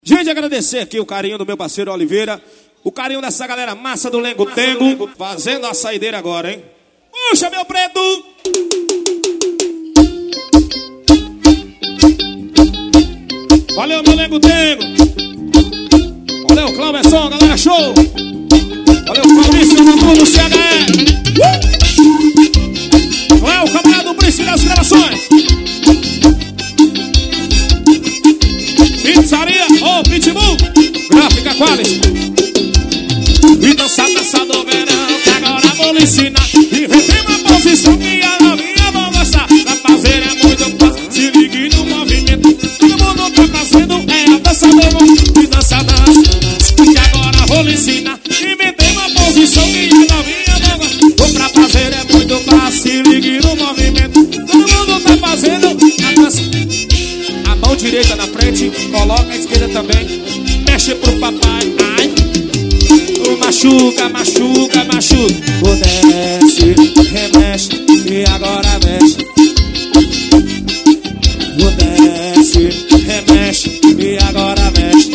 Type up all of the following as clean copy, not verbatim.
Gente, agradecer aqui o carinho do meu parceiro Oliveira, o carinho dessa galera massa do Lengo Tengo, fazendo a saideira agora, hein? Puxa, meu preto! Valeu, meu Lengo Tengo! Valeu, Cláudio, galera, show! Valeu, Fabrício, do CHE! Léo, camarada do Príncipe das Gravações! Pizzaria, Pitbull, Gráfica Quality. E dançar do verão, que agora vou lhe ensinar. Inventei uma posição que a novinha vão gostar. Pra fazer é muito fácil, se ligue no movimento. Todo mundo tá fazendo, é a dança do mundo. E dança, que agora vou lhe ensinar. Inventei uma posição que a novinha vão gostar. Pra fazer é muito fácil, se ligue no movimento. Todo mundo tá fazendo a dança. A mão direita na frente, coloca a esquerda também. Mexe pro papai, ai. Machuca, machuca, machuca. O desce, remexe e agora mexe. O desce, remexe e agora mexe.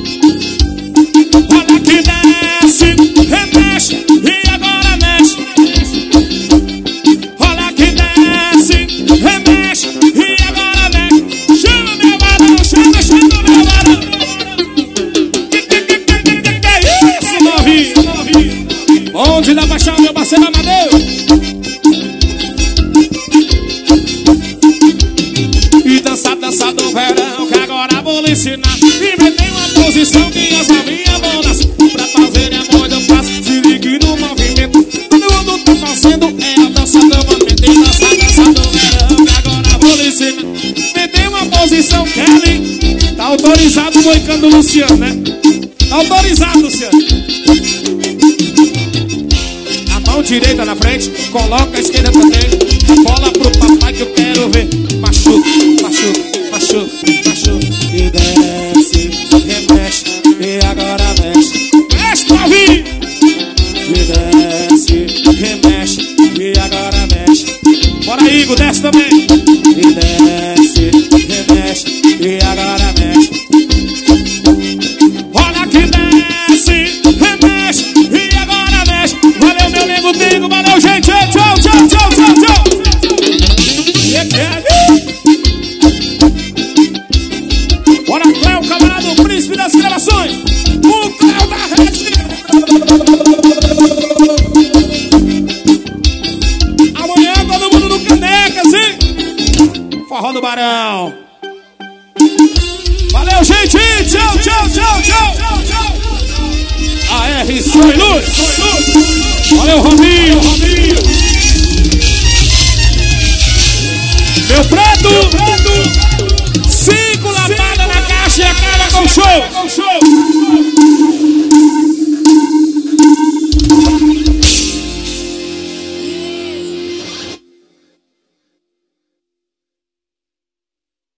Olha que desce, remexe e agora mexe. Olha que desce, remexe e agora mexe. Chama meu varão, chama, chama meu varão. Onde dá pra chamar meu parceiro Amadeu? E dançar, dançar do verão, que agora vou lhe ensinar. Inventei uma posição que as novinhas vão nascer. Pra fazer é muito fácil, se ligue no movimento. Todo mundo tá fazendo, é a dança do momento. E dançar, dançar do verão, que agora vou lhe ensinar. Inventei uma posição, Kelly. Tá autorizado o Moicano do Luciano, né? Tá autorizado, Luciano. Mão direita na frente, coloca a esquerda também. Bola pro papai que eu quero ver. Machuca, machuca, machuca, machuca. E desce, remexe, e agora mexe. Mexe pra ouvir! E desce, remexe, e agora mexe. Bora aí, Igor, desce também. E desce, remexe, e agora mexe. Olha que desce, remexe, e agora mexe. Valeu, meu amigo Bingo, valeu, gente. Tchau, tchau, tchau, tchau, tchau. Bora, Cléo, camarada do Príncipe das Gravações. O Cléo da Rede. Amanhã todo mundo no Canecas, hein? Forró do Barão. Valeu, gente. Tchau, tchau, tchau, tchau, tchau. AR, Sonho Luz. Valeu, Rominho. Meu preto. 5 lavadas na caixa e acaba com o show.